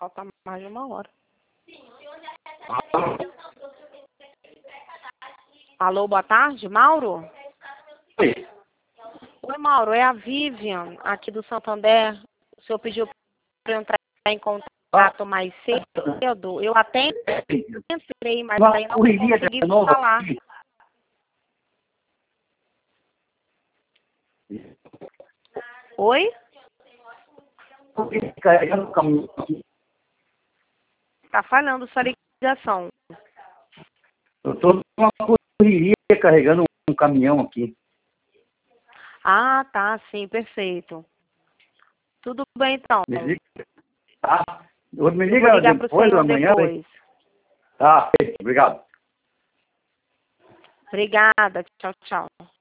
Falta mais de 1 hora. Alô, boa tarde, Mauro? Oi. Oi, Mauro, é a Vivian, aqui do Santander. O senhor pediu para eu entrar em contato mais cedo. Eu até entrei, mas aí não consegui falar. Oi? Tá falhando sua ligação. Eu estou numa correria carregando um caminhão aqui. Ah, tá, sim, perfeito. Tudo bem, então. Me liga. Tá? Me Eu liga vou ligar para o depois, senhor amanhã. depois. Tá, obrigado. Obrigada. Tchau, tchau.